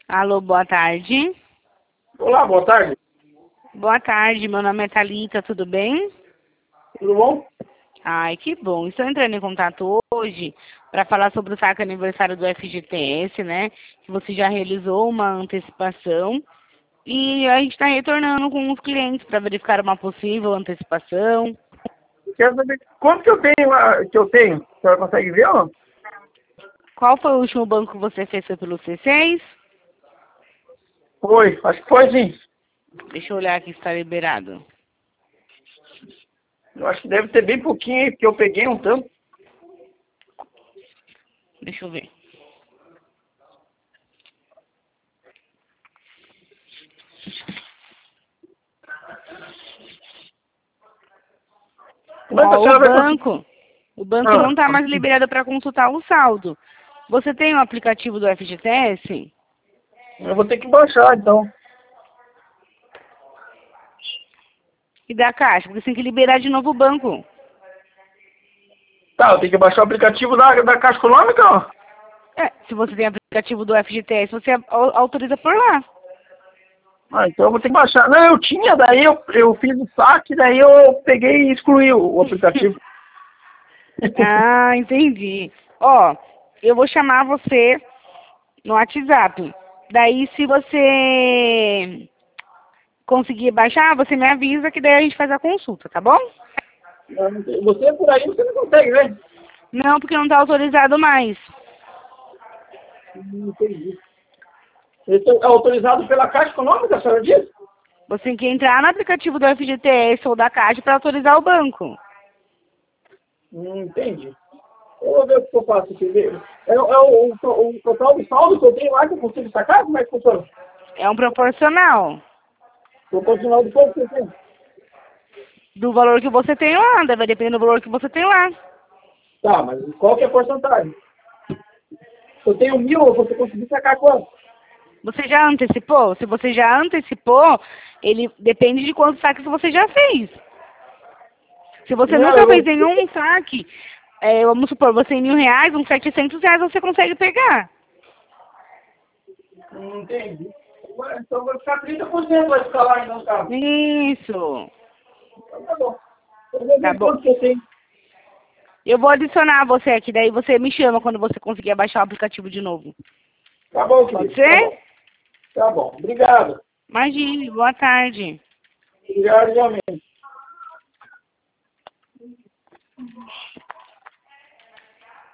Alô, boa tarde. Olá, boa tarde. Boa tarde, meu nome é Thalita, tudo bem? Tudo bom? Ai, que bom. Estou entrando em contato hoje para falar sobre o saque aniversário do FGTS, né? Que você já realizou uma antecipação e a gente está retornando com os clientes para verificar uma possível antecipação. Quero saber quanto que eu tenho lá, que eu tenho. A senhora consegue ver, ó? Qual foi o último banco que você fez? Foi pelo C6? Foi, acho que foi sim. Deixa eu olhar aqui se está liberado. Eu acho que deve ter bem pouquinho aí, porque eu peguei um tanto. Deixa eu ver. Como é que a Ó, senhora vai conseguir? o banco não está mais Ah, liberado para consultar o saldo. Você tem o aplicativo do FGTS? eu vou ter que baixar, então. E da Caixa, porque você tem que liberar de novo o banco. Tá, eu tenho que baixar o aplicativo da Caixa Econômica, ó. É, se você tem aplicativo do FGTS, você autoriza por lá. Ah, então eu vou ter que baixar. Não, eu tinha, daí eu fiz o saque, daí eu peguei e excluí o aplicativo. Ah, entendi. Ó, eu vou chamar você no WhatsApp. Daí, se você conseguir baixar, você me avisa que daí a gente faz a consulta, tá bom? Você por aí, você não consegue, né? Não, porque não está autorizado mais. Entendi. Esse é autorizado pela Caixa Econômica, a senhora disse? Você tem que entrar no aplicativo do FGTS ou da Caixa para autorizar o banco. Entendi. Eu vou ver o que eu faço aqui. O total do saldo que eu tenho lá que eu consigo sacar? Como é que funciona? É um proporcional O proporcional do quanto que eu tenho? do valor que você tem lá. Deve depender do valor que você tem lá. Tá, mas qual que é a porcentagem? Se eu tenho 1.000, eu vou conseguir sacar quanto? Você já antecipou? Se você já antecipou, ele depende de quantos saques você já fez. Se você Não, nunca eu fez não... nenhum saque, vamos supor, você em R$ 1.000, uns R$ 700 você consegue pegar. Entendi. Então vai ficar 30% vai ficar lá, então, cara. Isso. Então tá bom. Eu vou Tá ver bom. quanto que eu tenho. Eu vou adicionar você aqui, daí você me chama quando você conseguir baixar o aplicativo de novo. Tá bom, Pode querido. Tá ser? bom. Tá bom. Obrigado. Imagine, boa tarde. Obrigado, igualmente.